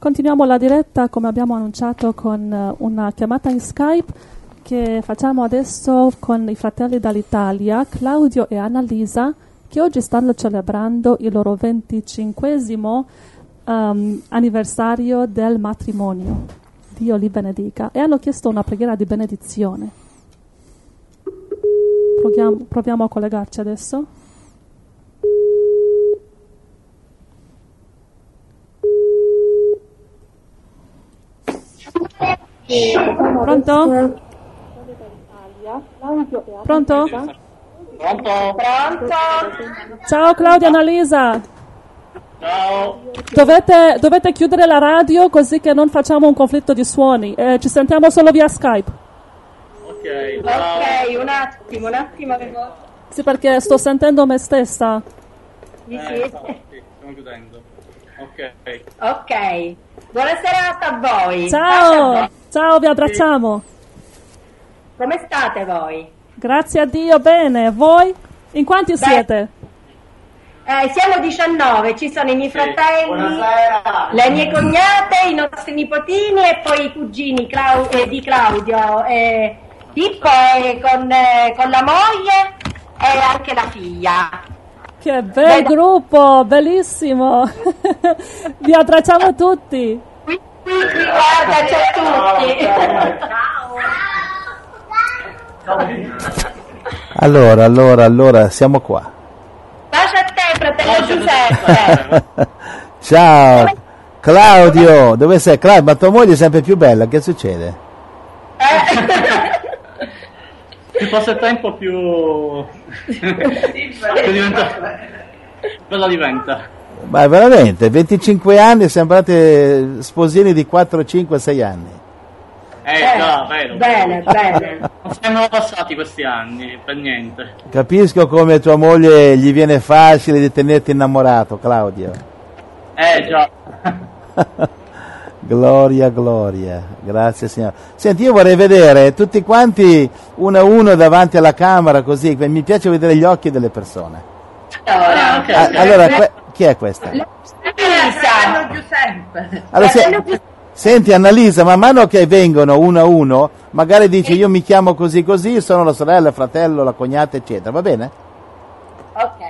Continuiamo la diretta come abbiamo annunciato con una chiamata in Skype che facciamo adesso con i fratelli dall'Italia, Claudio e Annalisa, che oggi stanno celebrando il loro 25esimo anniversario del matrimonio. Dio li benedica. E hanno chiesto una preghiera di benedizione. Proviamo a collegarci adesso. Pronto? Pronto? Pronto? Ciao Claudia, Annalisa. Ciao. Dovete chiudere la radio così che non facciamo un conflitto di suoni. Ci sentiamo solo via Skype. Ok, ciao. Ok, un attimo. Sì, perché sto sentendo me stessa. Sì. Stiamo chiudendo. Ok. Buona serata a voi. Ciao, vi abbracciamo. Come state voi? Grazie a Dio, bene. Voi? In quanti siete? Siamo 19, ci sono i miei fratelli, Buonasera. le mie cognate, i nostri nipotini e poi i cugini di Claudio, Pippo con la moglie e anche la figlia. Che bel gruppo, bellissimo. Vi abbracciamo tutti. Qui, guarda, c'è tutti. Allora, siamo qua. Pace a te, fratello Giuseppe. Ciao, Claudio, dove sei? Claudio, ma tua moglie è sempre più bella, che succede? Più passa il tempo più diventa. Cosa diventa? Ma veramente, 25 anni, sembrate sposini di 4, 5, 6 anni. Già, vero. Bene. Non siamo passati questi anni, per niente. Capisco come tua moglie gli viene facile di tenerti innamorato, Claudio. Già. Gloria, grazie Signore. Senti, io vorrei vedere tutti quanti uno a uno davanti alla camera, così, mi piace vedere gli occhi delle persone. Allora, chi è questa? Giuseppe. Allora, senti Annalisa, man mano che vengono uno a uno, magari dici io mi chiamo così, sono la sorella, il fratello, la cognata, eccetera, va bene? Ok.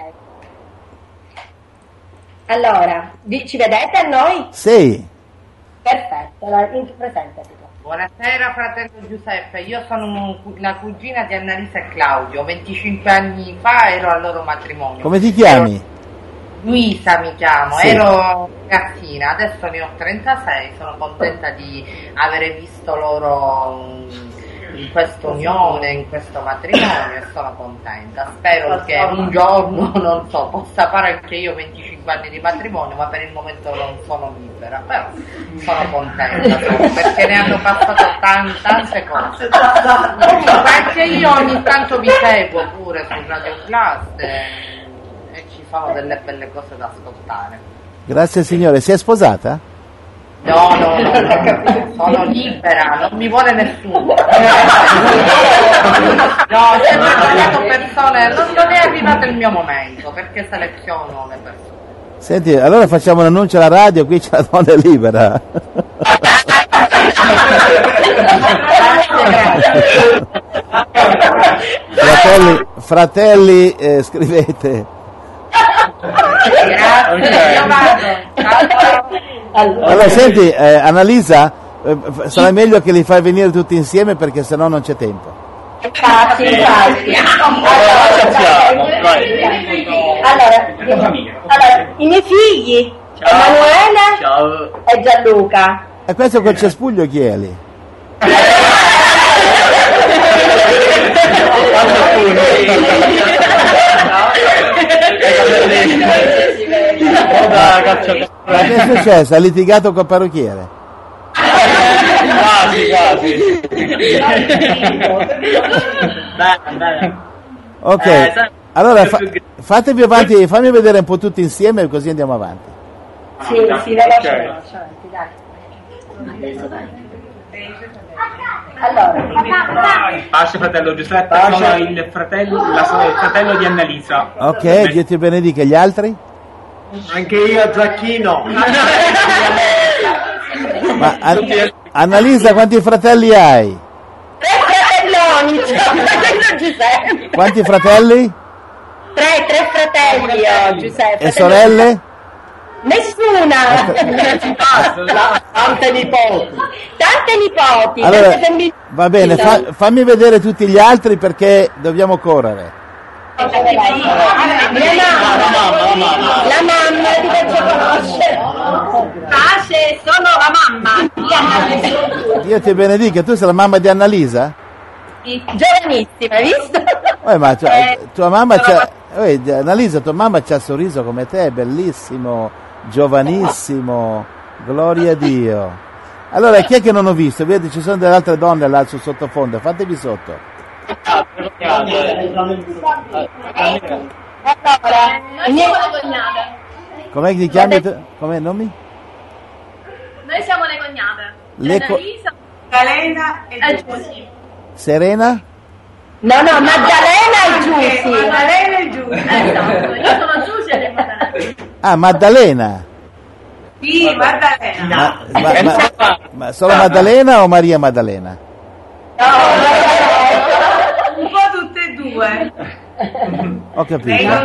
Allora, ci vedete a noi? Sì. Perfetto, presentati. Buonasera fratello Giuseppe, io sono la cugina di Annalisa e Claudio, 25 anni fa ero al loro matrimonio. Come ti chiami? Luisa mi chiamo, sì. Ero ragazzina, adesso ne ho 36, sono contenta di avere visto loro in questa unione, in questo matrimonio e sono contenta. Spero che un giorno, non so, possa fare anche io 25 anni di matrimonio, ma per il momento non sono libera, però sono contenta perché ne hanno passato tante cose. Comunque anche io ogni tanto vi seguo pure su Radio Class e ci sono delle belle cose da ascoltare. Grazie Signore, sei sposata? No, sono libera, non mi vuole nessuno. No, ho sempre trovato persone, non è arrivato il mio momento, perché seleziono le persone. Senti, allora facciamo un annuncio alla radio, qui c'è la donna libera. Fratelli, scrivete. Grazie, io vado. Allora senti, Annalisa, sarà meglio che li fai venire tutti insieme perché sennò non c'è tempo. Infatti. Allora, i miei figli, Emanuele e Gianluca. E questo col cespuglio chi è lì? Ma che è successo? Ha litigato col parrucchiere? Quasi. Bene. Ok, allora fatevi avanti, fammi vedere un po' tutti insieme così andiamo avanti. Sì, velocemente, dai. Allora, pace fratello Giuseppe, sono il fratello di Annalisa. Ok, Dio ti benedica. Gli altri? Anche io, Giacchino. Ma Annalisa, quanti fratelli hai? 3 fratelloni, fratello Giuseppe. Quanti fratelli? 3 fratelli ho, Giuseppe. E sorelle? Nessuna. Tante nipoti. Allora, va bene, fammi vedere tutti gli altri perché dobbiamo correre. La mamma ti penso conoscere. Pace, sono la mamma. Dio ti benedica, tu sei la mamma di Annalisa? Giovanissima, hai visto? Ma tua mamma Annalisa, tua mamma c'ha il sorriso come te, bellissimo, giovanissimo, gloria a Dio. Allora, chi è che non ho visto? Vedi, ci sono delle altre donne là sul sottofondo, fatevi sotto. Come ti chiami? Come nomi? Noi siamo le cognate. Annalisa, Maddalena e Giussi. Serena? No, Maddalena e Giussi. Maddalena e Giussi. Esatto, io sono Giussi e lei Maddalena. Ah, Maddalena. Sì, Maddalena. Ma solo Maddalena o Maria Maddalena? Un po' tutte e due. Ho capito.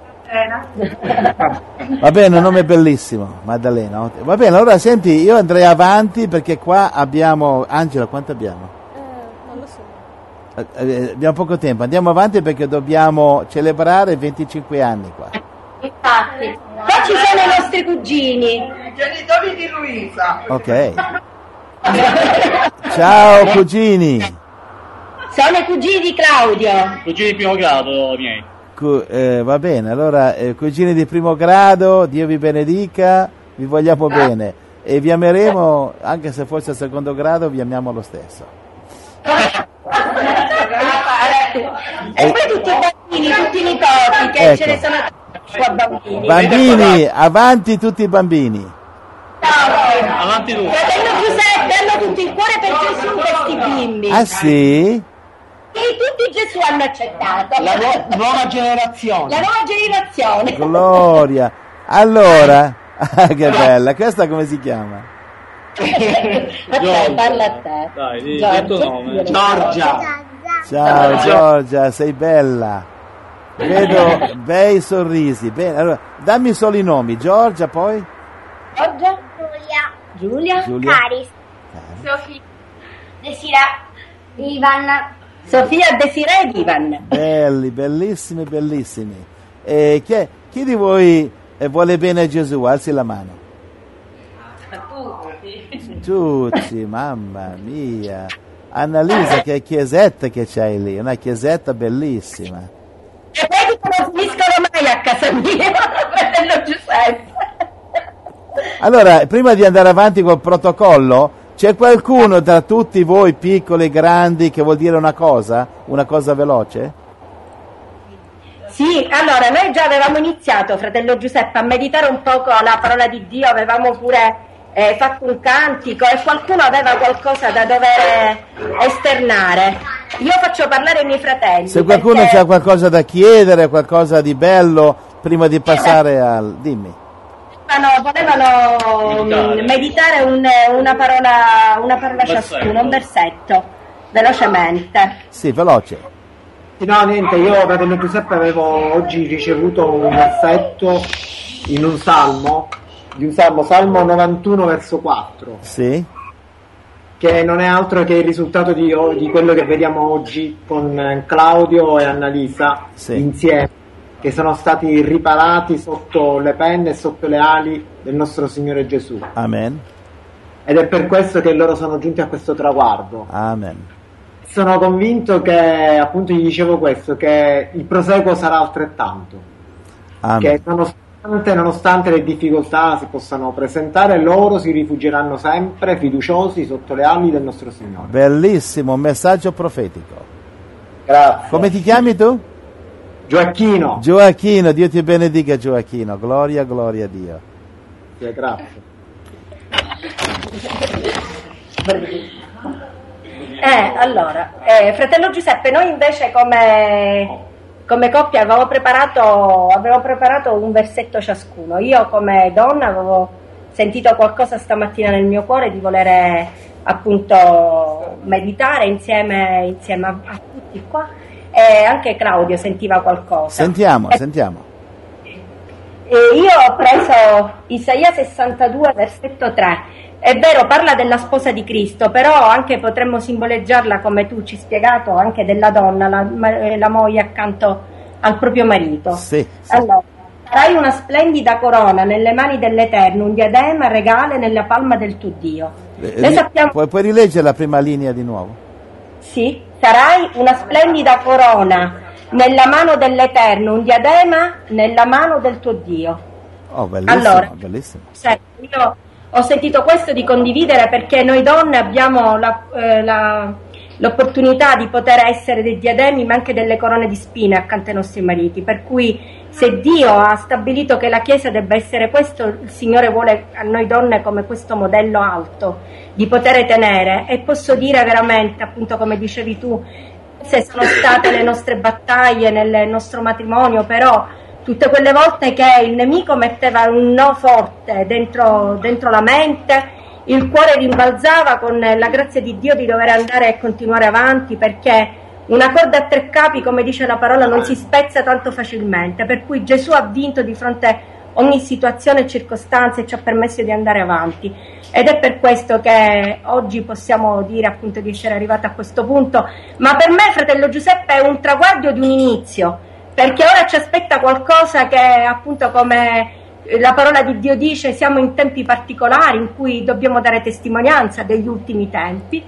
Va bene, un nome bellissimo, Maddalena. Va bene, allora senti, io andrei avanti perché qua abbiamo... Angela, quanto abbiamo? Non lo so. Abbiamo poco tempo, andiamo avanti perché dobbiamo celebrare 25 anni qua. Infatti. Qua ci sono i nostri cugini. I genitori di Luisa. Ok. Ciao cugini. Sono i cugini di Claudio. Cugini di primo grado miei. Va bene, allora cugini di primo grado, Dio vi benedica, vi vogliamo bene e vi ameremo, anche se fosse al secondo grado, vi amiamo lo stesso. E poi tutti i bambini, tutti i nipoti, che Ecco. ce ne sono qua bambini. Bambini, avanti tutti i bambini. Avanti tutti. Fratello Giuseppe, hanno tutto il cuore per Gesù questi bimbi. Ah sì? E tutti Gesù hanno accettato. La nuova generazione. La nuova generazione. Gloria. Allora, che bella, questa come si chiama? A te, parla a te. Dai, di il tuo nome. Giorgia. Ciao Giorgia, sei bella. Vedo bei sorrisi. Bene, allora, dammi solo i nomi. Giorgia, poi? Giorgia? Giulia? Caris. Sofia. Desira? Ivan. Sofia, Desiree ed Ivan. Belli, bellissimi, bellissimi. E chi di voi vuole bene a Gesù? Alzi la mano. Tutti, mamma mia. Annalisa, che chiesetta che c'hai lì, una chiesetta bellissima. E vedi che non finiscono mai a casa mia, fratello Giuseppe. Allora, prima di andare avanti col protocollo, c'è qualcuno tra tutti voi, piccoli e grandi, che vuol dire una cosa veloce? Sì, allora noi già avevamo iniziato, fratello Giuseppe, a meditare un poco la parola di Dio, avevamo pure fatto un cantico e qualcuno aveva qualcosa da dover esternare. Io faccio parlare i miei fratelli. Se qualcuno perché ha qualcosa da chiedere, qualcosa di bello, prima di passare al... Dimmi. volevano meditare una parola ciascuno, un versetto, velocemente. Sì, veloce. No, niente, io fratello Giuseppe avevo oggi ricevuto un versetto in un salmo, Salmo 91 verso 4. Sì. Che non è altro che il risultato di quello che vediamo oggi con Claudio e Annalisa insieme, che sono stati riparati sotto le penne e sotto le ali del nostro Signore Gesù. Amen. Ed è per questo che loro sono giunti a questo traguardo. Amen. Sono convinto che, appunto gli dicevo questo, che il proseguo sarà altrettanto. Amen. Che nonostante le difficoltà si possano presentare, loro si rifugieranno sempre fiduciosi sotto le ali del nostro Signore. Bellissimo, un messaggio profetico. Grazie. Come ti chiami tu? Gioacchino. Gioacchino, Dio ti benedica Gioacchino, gloria, gloria a Dio. Sì, grazie. Allora, fratello Giuseppe, noi invece come coppia avevamo preparato un versetto ciascuno. Io come donna avevo sentito qualcosa stamattina nel mio cuore di volere appunto meditare insieme a tutti qua, e anche Claudio sentiva qualcosa. Sentiamo. Io ho preso Isaia 62 versetto 3. È vero, parla della sposa di Cristo, però anche potremmo simboleggiarla, come tu ci hai spiegato, anche della donna, la moglie accanto al proprio marito. Sì. Allora, sarai una splendida corona nelle mani dell'Eterno, un diadema regale nella palma del tuo Dio. Noi sappiamo... Puoi rileggere la prima linea di nuovo? Sì, sarai una splendida corona nella mano dell'Eterno, un diadema nella mano del tuo Dio. Oh, bellissimo, allora, bellissimo. Io ho sentito questo di condividere, perché noi donne abbiamo l'opportunità di poter essere dei diademi, ma anche delle corone di spine accanto ai nostri mariti, per cui se Dio ha stabilito che la Chiesa debba essere questo, il Signore vuole a noi donne come questo modello alto di poter tenere. E posso dire veramente, appunto come dicevi tu, se sono state le nostre battaglie nel nostro matrimonio, però tutte quelle volte che il nemico metteva un no forte dentro la mente, il cuore rimbalzava con la grazia di Dio di dover andare e continuare avanti, perché una corda a tre capi, come dice la parola, non si spezza tanto facilmente, per cui Gesù ha vinto di fronte a ogni situazione e circostanza e ci ha permesso di andare avanti, ed è per questo che oggi possiamo dire appunto di essere arrivati a questo punto. Ma per me, fratello Giuseppe, è un traguardo di un inizio, perché ora ci aspetta qualcosa che, appunto, come la parola di Dio dice, siamo in tempi particolari in cui dobbiamo dare testimonianza degli ultimi tempi,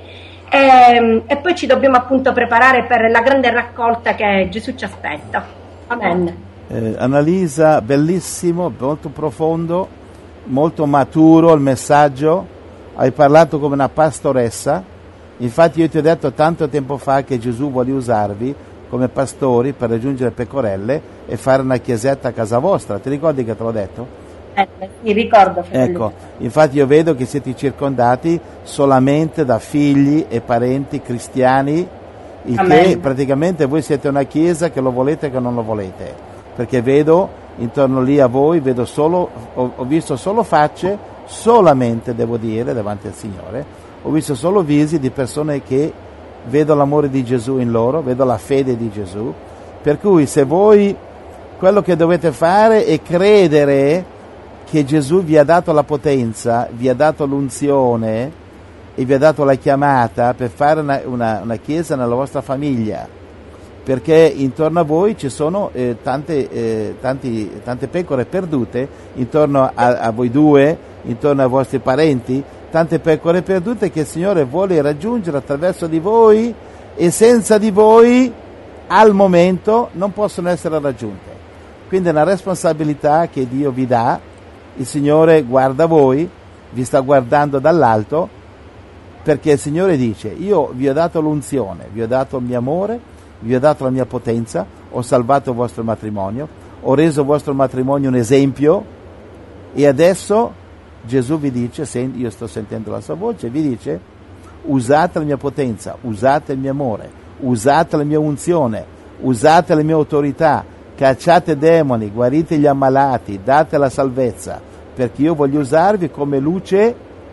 e poi ci dobbiamo appunto preparare per la grande raccolta che Gesù ci aspetta. Amen. Annalisa, bellissimo, molto profondo, molto maturo il messaggio, hai parlato come una pastoressa. Infatti io ti ho detto tanto tempo fa che Gesù vuole usarvi come pastori per raggiungere pecorelle e fare una chiesetta a casa vostra. Ti ricordi che te l'ho detto? Mi ricordo, fratello. Ecco, infatti io vedo che siete circondati solamente da figli e parenti cristiani, il che praticamente voi siete una chiesa che lo volete e che non lo volete, perché vedo intorno lì a voi, vedo solo, ho visto solo facce, solamente devo dire davanti al Signore, ho visto solo visi di persone che vedo l'amore di Gesù in loro, vedo la fede di Gesù, per cui se voi quello che dovete fare è credere che Gesù vi ha dato la potenza, vi ha dato l'unzione e vi ha dato la chiamata per fare una chiesa nella vostra famiglia, perché intorno a voi ci sono tante pecore perdute, intorno a voi due, intorno ai vostri parenti, tante pecore perdute che il Signore vuole raggiungere attraverso di voi, e senza di voi al momento non possono essere raggiunte. Quindi è una responsabilità che Dio vi dà. Il Signore guarda voi, vi sta guardando dall'alto, perché il Signore dice: io vi ho dato l'unzione, vi ho dato il mio amore, vi ho dato la mia potenza, ho salvato il vostro matrimonio, ho reso il vostro matrimonio un esempio, e adesso Gesù vi dice, io sto sentendo la sua voce, vi dice: usate la mia potenza, usate il mio amore, usate la mia unzione, usate la mia autorità, cacciate demoni, guarite gli ammalati, date la salvezza, perché io voglio usarvi come luce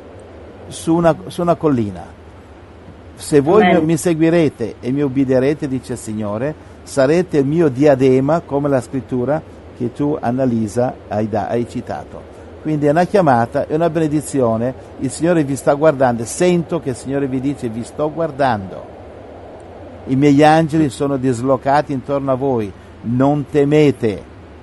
su una collina. Se voi mi seguirete e mi ubbidirete, dice il Signore, sarete il mio diadema, come la scrittura che tu, Annalisa, hai citato. Quindi è una chiamata, è una benedizione, il Signore vi sta guardando, sento che il Signore vi dice: vi sto guardando, i miei angeli sono dislocati intorno a voi, non temete,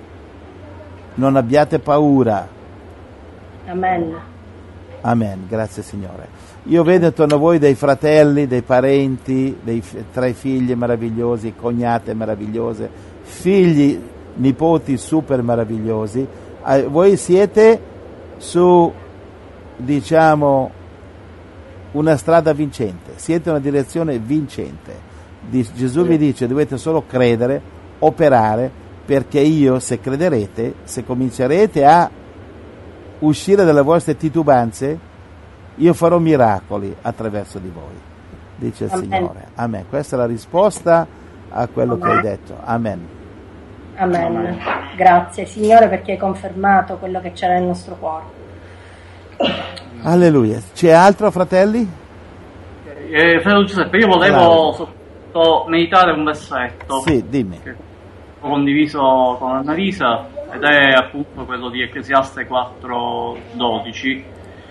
non abbiate paura. Amen. Amen, grazie Signore. Io vedo intorno a voi dei fratelli, dei parenti, tre figli meravigliosi, cognate meravigliose, figli, nipoti super meravigliosi. Voi siete su, diciamo, una strada vincente, siete una direzione vincente. Gesù vi dice: dovete solo credere, operare, perché io, se crederete, se comincerete a uscire dalle vostre titubanze, io farò miracoli attraverso di voi, dice il Signore. Amen. Questa è la risposta a quello che hai detto. Amen. Amen. Grazie Signore, perché hai confermato quello che c'era nel nostro cuore. Alleluia. C'è altro, fratelli? Fratello Giuseppe, io volevo meditare un versetto. Sì, dimmi. Che ho condiviso con Annalisa, ed è appunto quello di Ecclesiaste 4:12,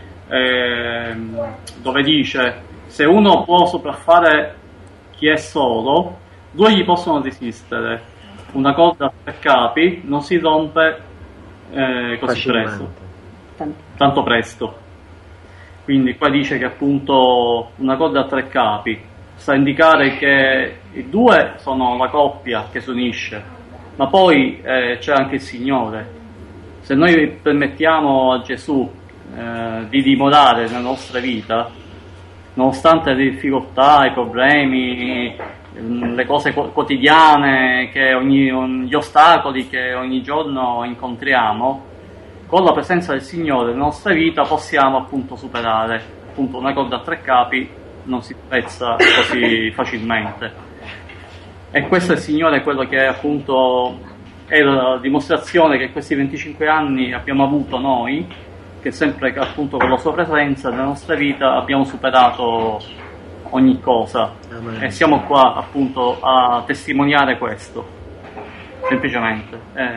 dove dice: se uno può sopraffare chi è solo, due gli possono resistere. Una corda a 3 capi non si rompe così presto, tanto presto. Quindi qua dice che appunto una corda a 3 capi sta a indicare che i due sono la coppia che si unisce, ma poi c'è anche il Signore. Se noi permettiamo a Gesù di dimorare nella nostra vita, nonostante le difficoltà, i problemi, le cose quotidiane, gli ostacoli che ogni giorno incontriamo, con la presenza del Signore nella nostra vita possiamo appunto superare. Appunto una corda a 3 capi non si spezza così facilmente, e questo è il Signore, quello che appunto è la dimostrazione che questi 25 anni abbiamo avuto noi, che sempre appunto con la sua presenza nella nostra vita abbiamo superato ogni cosa. Amen. E siamo qua appunto a testimoniare questo, semplicemente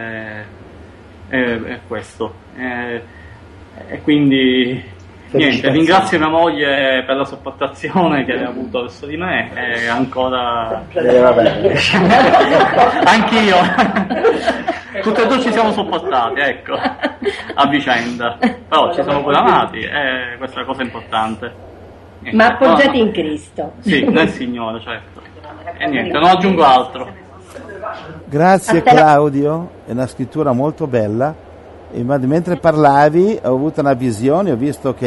è questo, e quindi niente, ringrazio mia moglie per la sopportazione che ha avuto verso di me, e ancora anch'io tutti e due ci siamo sopportati, ecco, a vicenda, però ci siamo pure amati, e questa è la cosa importante. Niente. Ma appoggiati in Cristo. Sì, nel Signore, certo. E niente, non aggiungo altro. Grazie Claudio, è una scrittura molto bella. E mentre parlavi ho avuto una visione, ho visto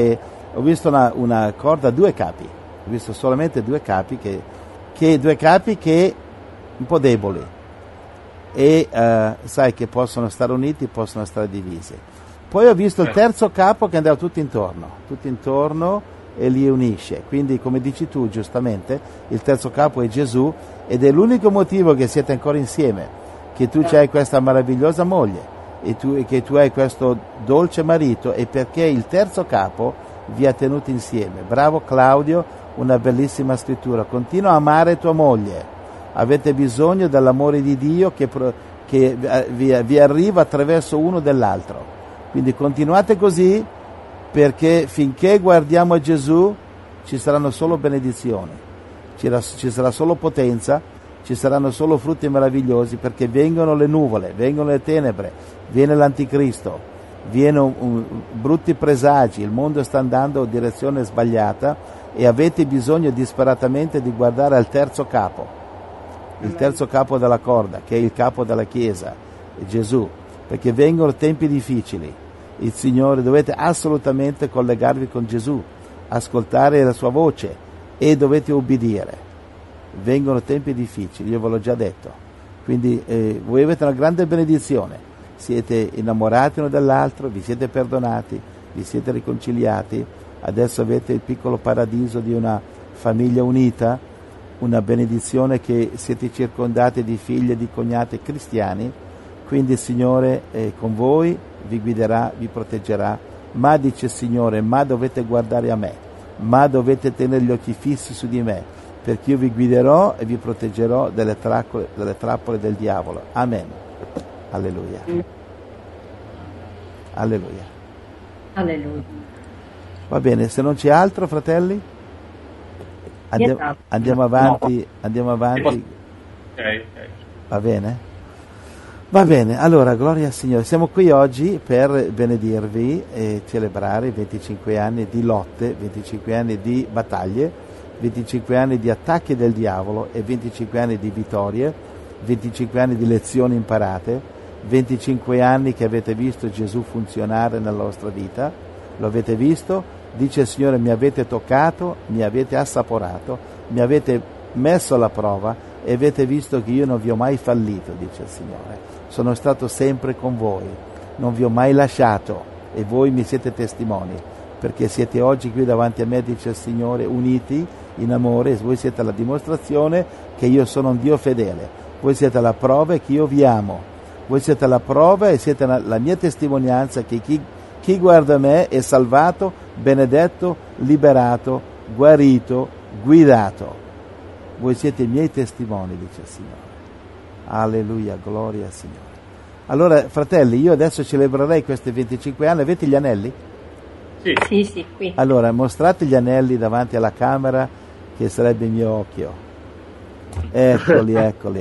una corda a 2 capi, ho visto solamente 2 capi che un po' deboli, e sai che possono stare uniti, possono stare divisi. Poi ho visto il terzo capo che andava tutto intorno e li unisce. Quindi, come dici tu giustamente, il terzo capo è Gesù, ed è l'unico motivo che siete ancora insieme, che tu hai questa meravigliosa moglie e che tu hai questo dolce marito, e perché il terzo capo vi ha tenuti insieme. Bravo Claudio, una bellissima scrittura. Continua a amare tua moglie, avete bisogno dell'amore di Dio che vi arriva attraverso uno dell'altro. Quindi continuate così, perché finché guardiamo a Gesù ci saranno solo benedizioni, ci sarà solo potenza, ci saranno solo frutti meravigliosi, perché vengono le nuvole, vengono le tenebre, viene l'anticristo, brutti presagi, il mondo sta andando in direzione sbagliata, e avete bisogno disperatamente di guardare al terzo capo, il terzo capo della corda, che è il capo della Chiesa, è Gesù, perché vengono tempi difficili. Il Signore, dovete assolutamente collegarvi con Gesù, ascoltare la sua voce, e dovete ubbidire. Vengono tempi difficili, io ve l'ho già detto. Quindi voi avete una grande benedizione, siete innamorati uno dell'altro, vi siete perdonati, vi siete riconciliati, adesso avete il piccolo paradiso di una famiglia unita, una benedizione che siete circondati di figli e di cognati cristiani. Quindi il Signore è con voi, vi guiderà, vi proteggerà, ma dice il Signore, ma dovete guardare a me, ma dovete tenere gli occhi fissi su di me, perché io vi guiderò e vi proteggerò dalle trappole del diavolo. Amen. Alleluia. Alleluia. Alleluia. Va bene, se non c'è altro, fratelli, andiamo avanti. Ok. Va bene? Va bene, allora, gloria al Signore. Siamo qui oggi per benedirvi e celebrare i 25 anni di lotte, 25 anni di battaglie, 25 anni di attacchi del diavolo e 25 anni di vittorie, 25 anni di lezioni imparate, 25 anni che avete visto Gesù funzionare nella vostra vita. Lo avete visto? Dice il Signore, mi avete toccato, mi avete assaporato, mi avete messo alla prova e avete visto che io non vi ho mai fallito, dice il Signore. Sono stato sempre con voi, non vi ho mai lasciato, e voi mi siete testimoni, perché siete oggi qui davanti a me, dice il Signore, uniti in amore. Voi siete la dimostrazione che io sono un Dio fedele, voi siete la prova che io vi amo, voi siete la prova e siete la mia testimonianza che chi Chi guarda me è salvato, benedetto, liberato, guarito, guidato. Voi siete i miei testimoni, dice il Signore. Alleluia, gloria al Signore. Allora, fratelli, io adesso celebrerei questi 25 anni. Avete gli anelli? Sì, qui. Allora, mostrate gli anelli davanti alla camera, che sarebbe il mio occhio. Eccoli.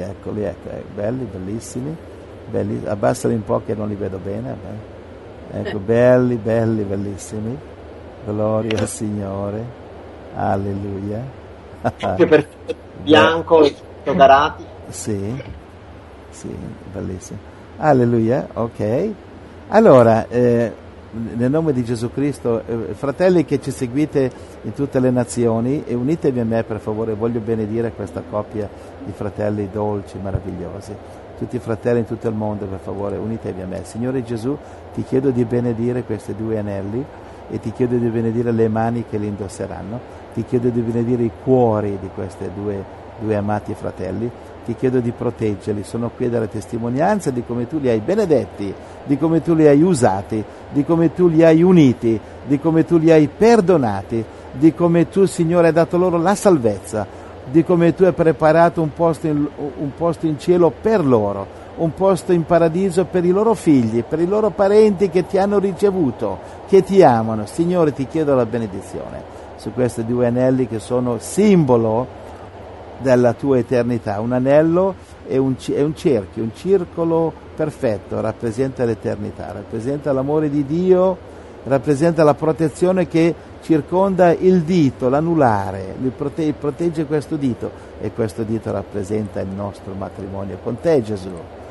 Belli, bellissimi. Abbassali un po' che non li vedo bene. Ecco, belli, bellissimi. Gloria al Signore. Alleluia. Per bianco, carati. Sì, bellissimo. Alleluia, ok. Allora, nel nome di Gesù Cristo, fratelli che ci seguite in tutte le nazioni, e unitevi a me per favore, voglio benedire questa coppia di fratelli dolci, meravigliosi. Tutti i fratelli in tutto il mondo, per favore, unitevi a me. Signore Gesù, ti chiedo di benedire questi due anelli e ti chiedo di benedire le mani che li indosseranno, ti chiedo di benedire i cuori di questi due amati fratelli, ti chiedo di proteggerli. Sono qui a dare testimonianza di come tu li hai benedetti, di come tu li hai usati, di come tu li hai uniti, di come tu li hai perdonati, di come tu, Signore, hai dato loro la salvezza, di come tu hai preparato un posto in cielo per loro, un posto in paradiso per i loro figli, per i loro parenti che ti hanno ricevuto, che ti amano. Signore, ti chiedo la benedizione su questi due anelli che sono simbolo della tua eternità. Un anello è un cerchio, un circolo perfetto, rappresenta l'eternità, rappresenta l'amore di Dio, rappresenta la protezione che circonda il dito, l'anulare, protegge questo dito, e questo dito rappresenta il nostro matrimonio con te, Gesù.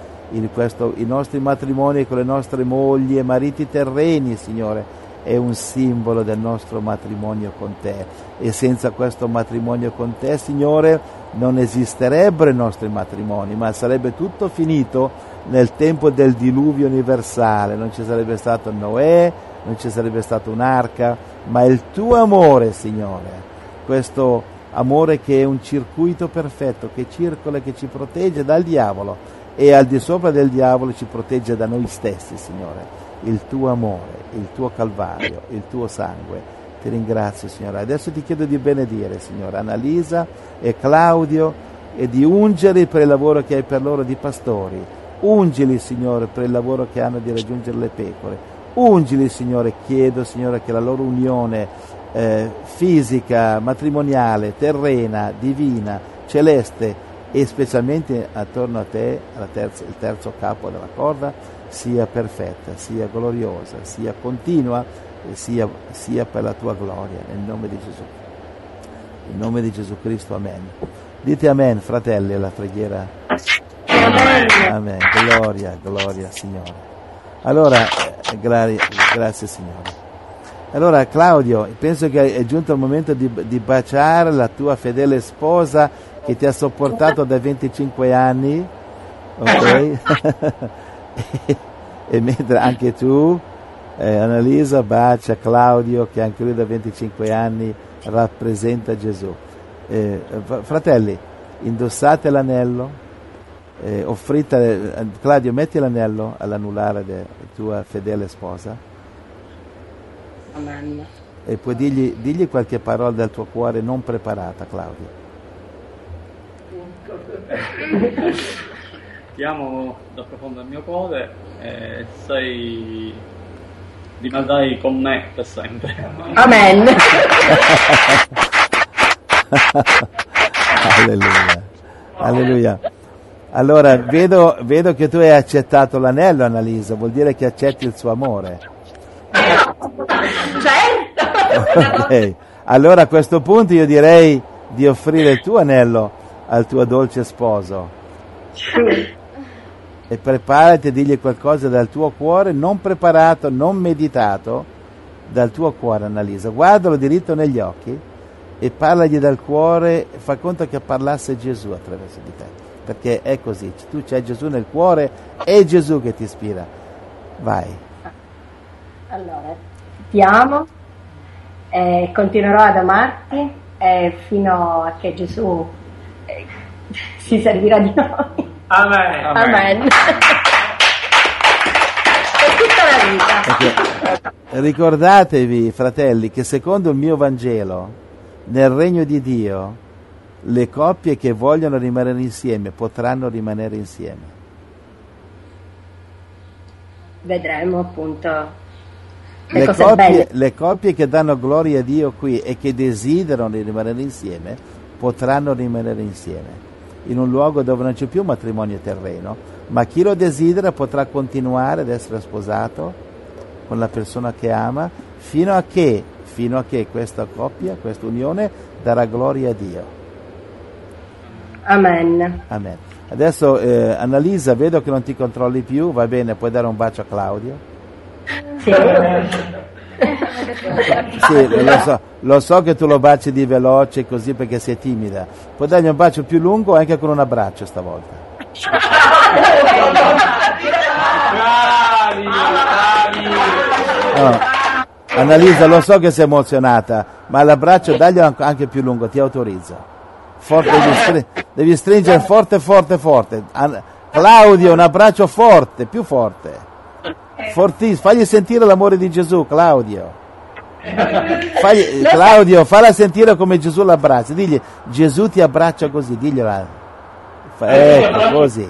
I nostri matrimoni con le nostre mogli e mariti terreni, Signore, è un simbolo del nostro matrimonio con te, e senza questo matrimonio con te, Signore, non esisterebbero i nostri matrimoni, ma sarebbe tutto finito nel tempo del diluvio universale. Non ci sarebbe stato Noè, non ci sarebbe stata un'arca, ma il tuo amore, Signore, questo amore che è un circuito perfetto, che circola e che ci protegge dal diavolo, e al di sopra del diavolo ci protegge da noi stessi, Signore. Il tuo amore, il tuo calvario, il tuo sangue. Ti ringrazio, Signore. Adesso ti chiedo di benedire, Signore, Annalisa e Claudio, e di ungere per il lavoro che hai per loro di pastori. Ungili, Signore, per il lavoro che hanno di raggiungere le pecore. Ungili, Signore. Chiedo, Signore, che la loro unione fisica, matrimoniale, terrena, divina, celeste, e specialmente attorno a te, il terzo capo della corda, sia perfetta, sia gloriosa, sia continua, e sia per la tua gloria, nel nome di Gesù. In nome di Gesù Cristo, amen. Dite amen, fratelli, alla preghiera. Amen. Gloria, Signore. Allora, grazie, Signore. Allora, Claudio, penso che è giunto il momento di baciare la tua fedele sposa che ti ha sopportato da 25 anni, ok? E mentre anche tu, Annalisa, bacia Claudio, che anche lui da 25 anni rappresenta Gesù. Fratelli, indossate l'anello, Claudio, metti l'anello all'anulare della tua fedele sposa. Amen. E poi digli qualche parola del tuo cuore non preparata, Claudio. Ti amo da profondo del mio cuore e sei rimarrai con me per sempre. Amen. Alleluia. Allora, vedo che tu hai accettato l'anello, Annalisa, vuol dire che accetti il suo amore. Certo. Okay. Allora a questo punto io direi di offrire il tuo anello al tuo dolce sposo. Sì. E preparati a dirgli qualcosa dal tuo cuore, non preparato, non meditato, dal tuo cuore, Annalisa. Guardalo diritto negli occhi e parlagli dal cuore, fa conto che parlasse Gesù attraverso di te, perché è così, tu c'hai Gesù nel cuore, è Gesù che ti ispira. Vai. Allora, ti amo e continuerò ad amarti fino a che Gesù si servirà di noi. Amen. Per tutta la vita. Ricordatevi, fratelli, che secondo il mio Vangelo, nel regno di Dio, le coppie che vogliono rimanere insieme potranno rimanere insieme. Vedremo appunto le coppie che danno gloria a Dio qui e che desiderano di rimanere insieme potranno rimanere insieme in un luogo dove non c'è più matrimonio terreno, ma chi lo desidera potrà continuare ad essere sposato con la persona che ama fino a che questa coppia, questa unione darà gloria a Dio. Amen. Amen. Adesso Annalisa, vedo che non ti controlli più, va bene, puoi dare un bacio a Claudio? Sì. Sì, lo so che tu lo baci di veloce così perché sei timida. Puoi dargli un bacio più lungo anche con un abbraccio stavolta. No. Annalisa, lo so che sei emozionata, ma l'abbraccio daglielo anche più lungo, ti autorizzo. Forte, devi stringere forte. Claudio, un abbraccio forte, più forte. Fortissimo, fagli sentire l'amore di Gesù, Claudio. Claudio, falla sentire come Gesù l'abbraccia. Digli, Gesù ti abbraccia così, digliela. Ecco, così.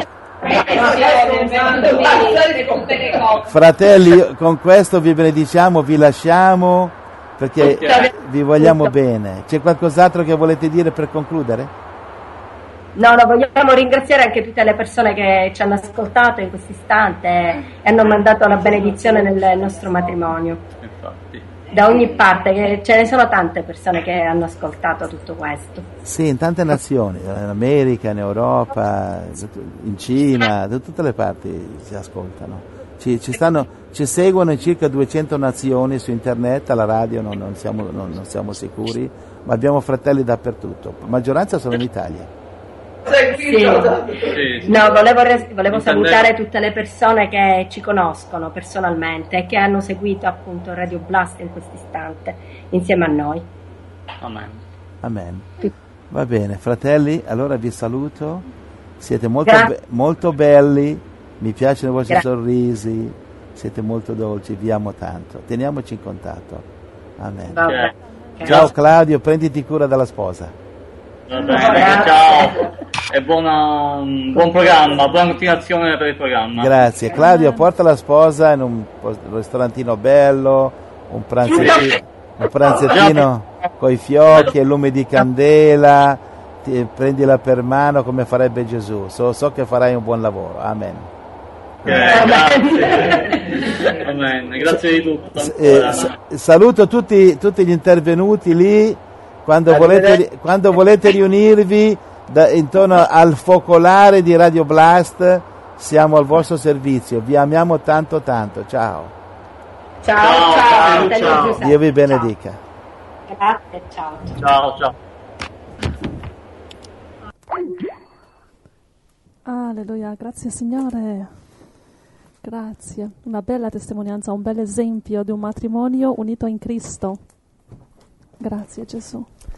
Fratelli, con questo vi benediciamo, vi lasciamo perché vi vogliamo bene. C'è qualcos'altro che volete dire per concludere? No, vogliamo ringraziare anche tutte le persone che ci hanno ascoltato in questo istante e hanno mandato la benedizione nel nostro matrimonio. Infatti. Da ogni parte, che ce ne sono tante persone che hanno ascoltato tutto questo. Sì, in tante nazioni, in America, in Europa, in Cina, da tutte le parti si ascoltano. Ci seguono in circa 200 nazioni su internet, alla radio non siamo sicuri, ma abbiamo fratelli dappertutto. La maggioranza sono in Italia. Sì. No, volevo salutare tutte le persone che ci conoscono personalmente e che hanno seguito appunto Radio Blast in questo istante insieme a noi. Amen. Va bene, fratelli, allora vi saluto. Siete molto belli, mi piacciono i vostri sorrisi, siete molto dolci, vi amo tanto. Teniamoci in contatto. Amen. Ciao Claudio, prenditi cura della sposa. Va bene, ciao e buon programma, buona continuazione per il programma. Grazie. Claudio, porta la sposa in un ristorantino bello, un pranzettino con i fiocchi e lume di candela, prendila per mano come farebbe Gesù. So che farai un buon lavoro. Amen. Grazie. Amen. Grazie di tutto. Saluto tutti gli intervenuti lì. Quando volete riunirvi intorno al focolare di Radio Blast, siamo al vostro servizio. Vi amiamo tanto. Ciao. Ciao. Dio vi benedica. Grazie, ciao. Alleluia, grazie Signore. Grazie. Una bella testimonianza, un bel esempio di un matrimonio unito in Cristo. Grazie Gesù.